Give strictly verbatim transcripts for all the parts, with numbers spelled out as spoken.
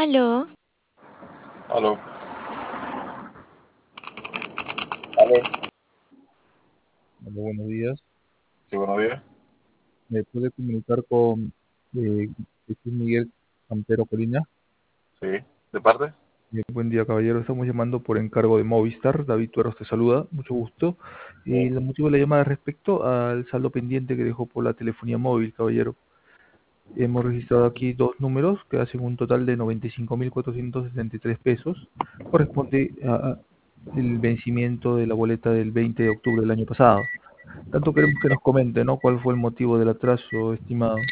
Aló, Aló. Aló. Hola, buenos días. Sí, buenos días. ¿Me puede comunicar con eh, Jesús Miguel Campero Colina? Sí. ¿De parte? Bien, buen día, caballero. Estamos llamando por encargo de Movistar. David Tueros te saluda, mucho gusto. Y Sí. el motivo de la llamada es respecto al saldo pendiente que dejó por la telefonía móvil, caballero. Hemos registrado aquí dos números que hacen un total de noventa y cinco mil cuatrocientos sesenta y tres pesos. Corresponde a el vencimiento de la boleta del veinte de octubre del año pasado. Tanto queremos que nos comente, ¿no? ¿Cuál fue el motivo del atraso, estimado?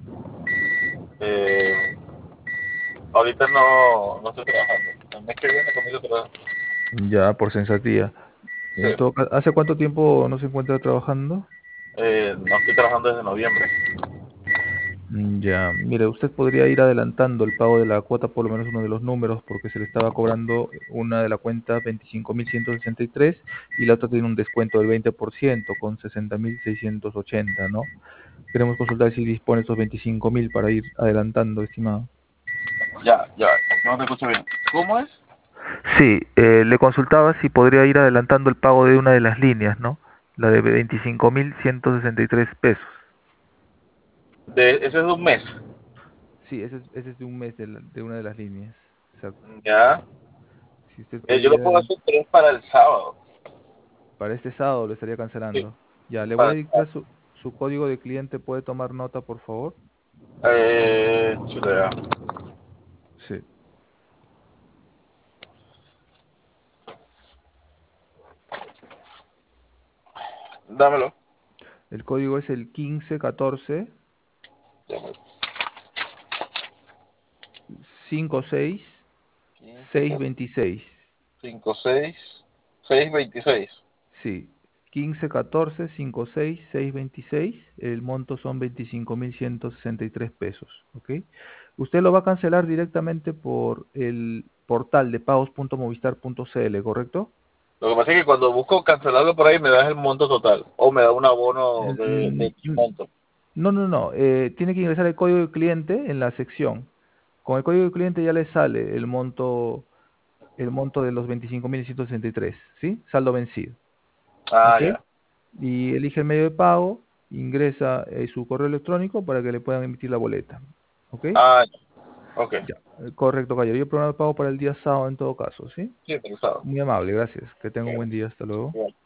Eh, ahorita no, no estoy trabajando. El mes que viene comienzo a trabajar. Ya, por sensatía. Sí. En todo ca- ¿hace cuánto tiempo no se encuentra trabajando? Eh, no estoy trabajando desde noviembre. Mm, Ya, mire, usted podría ir adelantando el pago de la cuota, por lo menos uno de los números, porque se le estaba cobrando una de la cuenta veinticinco mil ciento sesenta y tres y la otra tiene un descuento del veinte por ciento con sesenta mil seiscientos ochenta, ¿no? Queremos consultar si dispone estos veinticinco mil para ir adelantando, estimado. Ya, ya. No te escucho bien. ¿Cómo es? Sí, eh, le consultaba si podría ir adelantando el pago de una de las líneas, ¿no? La de veinticinco mil ciento sesenta y tres pesos. De, ese es de un mes. Sí, ese es, ese es de un mes de, la- de una de las líneas. Exacto. Ya. Si usted Eh, quiere yo ir lo puedo adelante, hacer, pero es para el sábado. para este sábado lo estaría Sí, cancelando. Ya, le voy para a el dictar sábado. su, su código de cliente. ¿Puede tomar nota, por favor? Eh, chuta, ya. Sí. Dámelo. El código es el quince catorce cincuenta y seis quince, seiscientos veintiséis. cinco, seis, seis, veintiséis. Sí. quince catorce cincuenta y seis seiscientos veintiséis. El monto son veinticinco mil ciento sesenta y tres pesos. ¿Ok? Usted lo va a cancelar directamente por el portal de pagos punto movistar punto cl, ¿correcto? Lo que pasa es que cuando busco cancelarlo por ahí me das el monto total. O me da un abono El- de, de mm, X mm, monto. No, no, no. Eh, tiene que ingresar el código de cliente en la sección. Con el código de cliente ya le sale el monto, el monto de los veinticinco mil ciento sesenta y tres, ¿sí? Saldo vencido. Ah, ¿Ok? ya. Y elige el medio de pago, ingresa eh, su correo electrónico para que le puedan emitir la boleta. ¿Ok? Ah, ya. Ok. Ya, eh, correcto, caballero. Yo programa el pago para el día sábado en todo caso, ¿sí? Sí, interesado. Muy amable, gracias. Que tenga un Bueno, buen día. Hasta luego. igual.